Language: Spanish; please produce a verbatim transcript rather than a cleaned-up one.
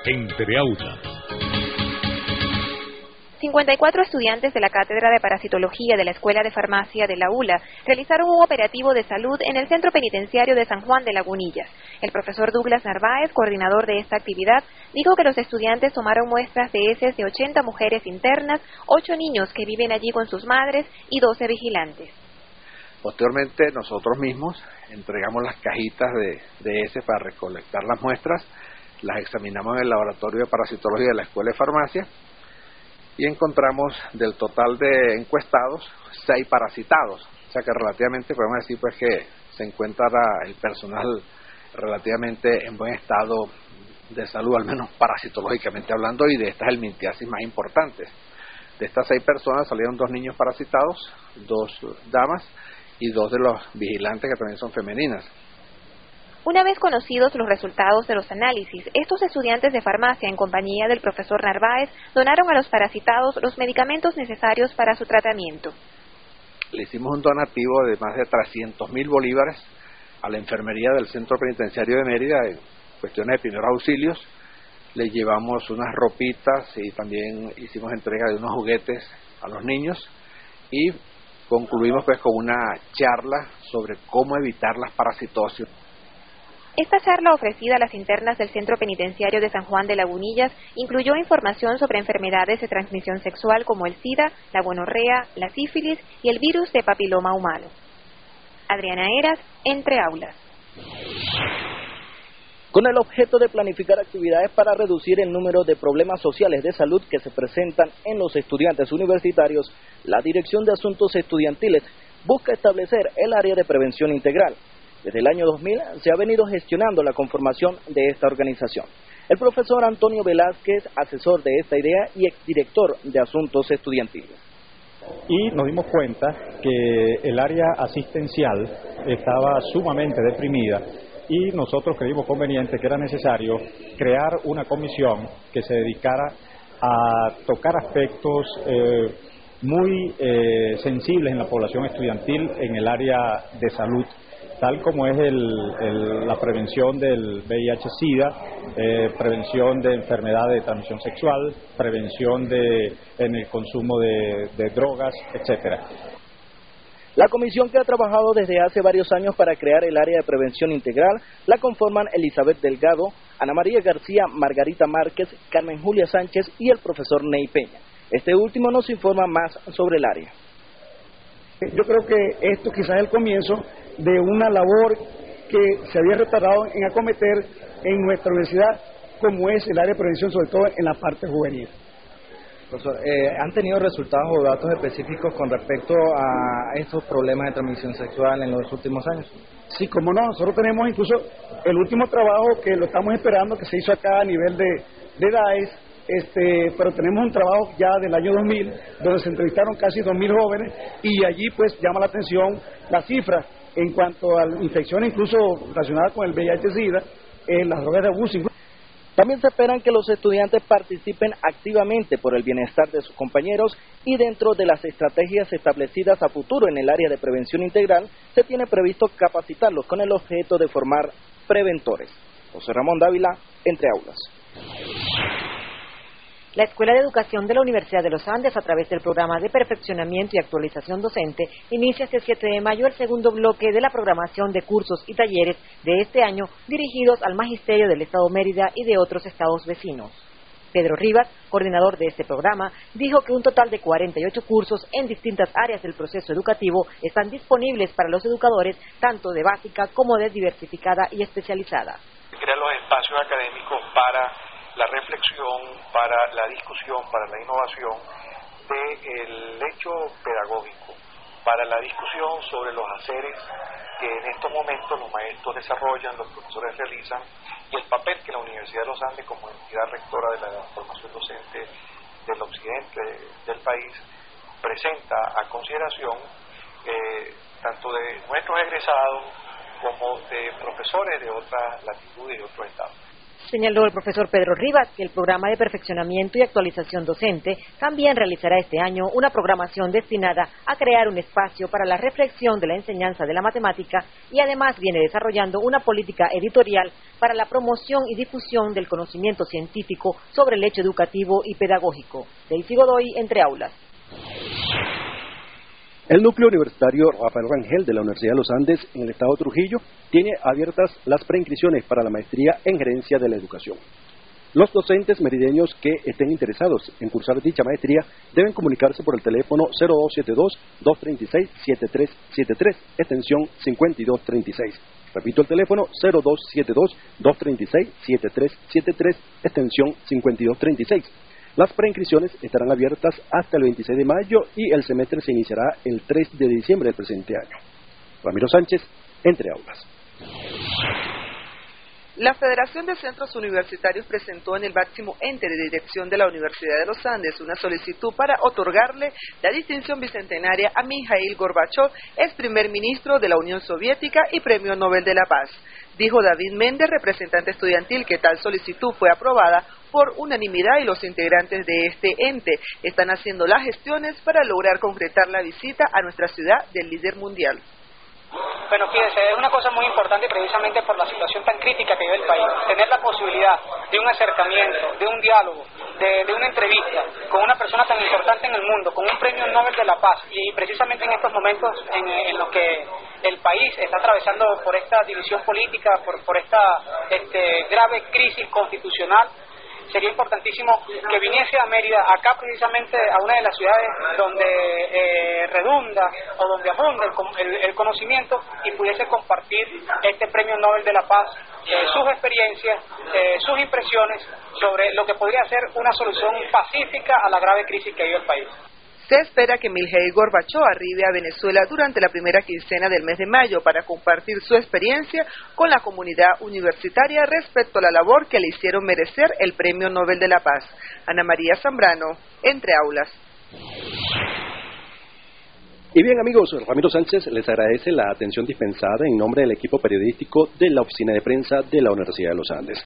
Entre Aulas. cincuenta y cuatro estudiantes de la Cátedra de Parasitología de la Escuela de Farmacia de la U L A realizaron un operativo de salud en el Centro Penitenciario de San Juan de Lagunillas. El profesor Douglas Narváez, coordinador de esta actividad, dijo que los estudiantes tomaron muestras de heces de ochenta mujeres internas, ocho niños que viven allí con sus madres y doce vigilantes. Posteriormente, nosotros mismos entregamos las cajitas de, de heces para recolectar las muestras, las examinamos en el Laboratorio de Parasitología de la Escuela de Farmacia, y encontramos del total de encuestados, seis parasitados. O sea que relativamente podemos decir pues que se encuentra el personal relativamente en buen estado de salud, al menos parasitológicamente hablando, y de estas helmintiasis más importantes. De estas seis personas salieron dos niños parasitados, dos damas y dos de los vigilantes que también son femeninas. Una vez conocidos los resultados de los análisis, estos estudiantes de farmacia, en compañía del profesor Narváez, donaron a los parasitados los medicamentos necesarios para su tratamiento. Le hicimos un donativo de más de trescientos mil bolívares a la enfermería del Centro Penitenciario de Mérida en cuestiones de primeros auxilios. Le llevamos unas ropitas y también hicimos entrega de unos juguetes a los niños y concluimos pues con una charla sobre cómo evitar las parasitosis. Esta charla, ofrecida a las internas del Centro Penitenciario de San Juan de Lagunillas, incluyó información sobre enfermedades de transmisión sexual como el SIDA, la gonorrea, la sífilis y el virus de papiloma humano. Adriana Eras, Entre Aulas. Con el objeto de planificar actividades para reducir el número de problemas sociales de salud que se presentan en los estudiantes universitarios, la Dirección de Asuntos Estudiantiles busca establecer el área de prevención integral. Desde el año dos mil se ha venido gestionando la conformación de esta organización. El profesor Antonio Velázquez, asesor de esta idea y exdirector de Asuntos Estudiantiles. Y nos dimos cuenta que el área asistencial estaba sumamente deprimida y nosotros creímos conveniente que era necesario crear una comisión que se dedicara a tocar aspectos eh, muy eh, sensibles en la población estudiantil en el área de salud, tal como es el, el, la prevención del V I H SIDA, eh, prevención de enfermedades de transmisión sexual, prevención de, en el consumo de, de drogas, etcétera. La comisión, que ha trabajado desde hace varios años para crear el área de prevención integral, la conforman Elizabeth Delgado, Ana María García, Margarita Márquez, Carmen Julia Sánchez y el profesor Ney Peña. Este último nos informa más sobre el área. Yo creo que esto quizás es el comienzo de una labor que se había retardado en acometer en nuestra universidad, como es el área de prevención, sobre todo en la parte juvenil. Profesor, eh, ¿han tenido resultados o datos específicos con respecto a estos problemas de transmisión sexual en los últimos años? Sí, como no, nosotros tenemos incluso el último trabajo que lo estamos esperando, que se hizo acá a nivel de, de DAES, Este, pero tenemos un trabajo ya del año dos mil, donde se entrevistaron casi dos mil jóvenes, y allí pues llama la atención la cifra en cuanto a infecciones incluso relacionadas con el V I H SIDA, eh, las drogas de abuso. También se esperan que los estudiantes participen activamente por el bienestar de sus compañeros, y dentro de las estrategias establecidas a futuro en el área de prevención integral, se tiene previsto capacitarlos con el objeto de formar preventores. José Ramón Dávila, Entre Aulas. La Escuela de Educación de la Universidad de los Andes, a través del programa de perfeccionamiento y actualización docente, inicia este siete de mayo el segundo bloque de la programación de cursos y talleres de este año dirigidos al Magisterio del Estado Mérida y de otros estados vecinos. Pedro Rivas, coordinador de este programa, dijo que un total de cuarenta y ocho cursos en distintas áreas del proceso educativo están disponibles para los educadores, tanto de básica como de diversificada y especializada. Crear los espacios académicos para la reflexión, para la discusión, para la innovación del hecho pedagógico, para la discusión sobre los haceres que en estos momentos los maestros desarrollan, los profesores realizan, y el papel que la Universidad de los Andes, como entidad rectora de la formación docente del occidente del país, presenta a consideración eh, tanto de nuestros egresados como de profesores de otras latitudes y otros estados. Señaló el profesor Pedro Rivas que el programa de perfeccionamiento y actualización docente también realizará este año una programación destinada a crear un espacio para la reflexión de la enseñanza de la matemática y además viene desarrollando una política editorial para la promoción y difusión del conocimiento científico sobre el hecho educativo y pedagógico. Daisy Godoy, Entre Aulas. El núcleo universitario Rafael Rangel de la Universidad de los Andes en el estado de Trujillo tiene abiertas las preinscripciones para la maestría en gerencia de la educación. Los docentes merideños que estén interesados en cursar dicha maestría deben comunicarse por el teléfono cero dos siete dos, dos tres seis, siete tres siete tres, extensión cincuenta y dos treinta y seis. Repito el teléfono cero dos siete dos, dos tres seis, siete tres siete tres, extensión cincuenta y dos treinta y seis. Las preinscripciones estarán abiertas hasta el veintiséis de mayo y el semestre se iniciará el tres de diciembre del presente año. Ramiro Sánchez, Entre Aulas. La Federación de Centros Universitarios presentó en el máximo ente de dirección de la Universidad de los Andes una solicitud para otorgarle la distinción bicentenaria a Mikhail Gorbachev, ex primer ministro de la Unión Soviética y Premio Nobel de la Paz. Dijo David Méndez, representante estudiantil, que tal solicitud fue aprobada por unanimidad y los integrantes de este ente están haciendo las gestiones para lograr concretar la visita a nuestra ciudad del líder mundial. Bueno, fíjese, es una cosa muy importante precisamente por la situación tan crítica que vive el país. Tener la posibilidad de un acercamiento, de un diálogo, de, de una entrevista con una persona tan importante en el mundo, con un premio Nobel de la Paz, y precisamente en estos momentos en, en los que el país está atravesando por esta división política, por, por esta este, grave crisis constitucional, sería importantísimo que viniese a Mérida, acá precisamente a una de las ciudades donde eh, redunda o donde abunda el, el, el conocimiento y pudiese compartir este Premio Nobel de la Paz, eh, sus experiencias, eh, sus impresiones sobre lo que podría ser una solución pacífica a la grave crisis que vive el país. Se espera que Mikhail Gorbachev arribe a Venezuela durante la primera quincena del mes de mayo para compartir su experiencia con la comunidad universitaria respecto a la labor que le hicieron merecer el Premio Nobel de la Paz. Ana María Zambrano, Entre Aulas. Y bien, amigos, Ramiro Sánchez les agradece la atención dispensada en nombre del equipo periodístico de la Oficina de Prensa de la Universidad de los Andes.